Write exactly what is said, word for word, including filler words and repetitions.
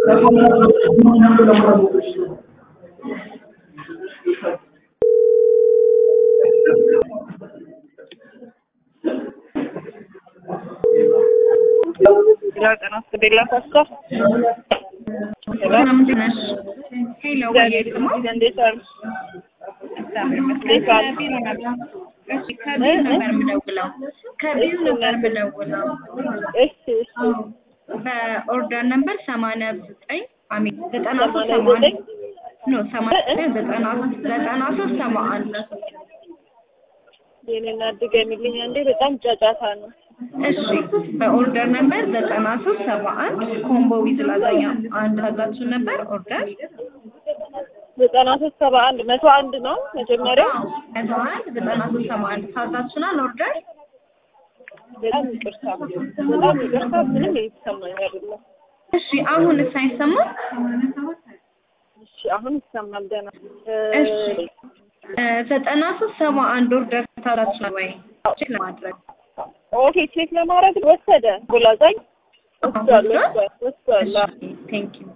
Ya conosco della pasta. ሰላም ነሽ? ሄሎ ወይስ ነው? እንዴት አሉ? ከቢሮ ነበር። እሺ ከቢሮ ነበር የምደውለው። ከቢሮ ነበር የምደውለው። እሺ እሺ በኦርደር ነበር ሰማንያ ዘጠኝ አሜን ዘጠና ሶስት ሰማንያ ኖ ሰማንያ ዘጠና ዘጠና ሶስት ሰማንያ አንድ የኔና ድገሚልኝ አንዴ በጣም ጫጫታ ነው። እሺ በኦርደር ነበር ዘጠና ሶስት ሰባ አንድ ኮምቦ ዊዝ ላዛኛ አንድ ታዛችሁ ነበር ኦርደር ዘጠና ሶስት ሰባ አንድ መቶ አንድ ነው መጀመሪያ መቶ አንድ ዘጠና ሶስት ሰባ አንድ ታዛችሁናል ኦርደር በጣም ይቅርታ በጣም ይቅርታ ምንም እየተሰማኝ አይደለም። እሺ አሁን ሳይሰማ እሺ አሁን ይሰማል ደህና እሺ ዘጠና ሶስት ሰባ አንድ ኦርደር ታዛችሁናል ወይ ቼክ ለማድረግ ኦኬ ቼክ ለማድረግ ወሰደ ጉላዛኝ ወሰደ ወሰደ ቴንክ ዩ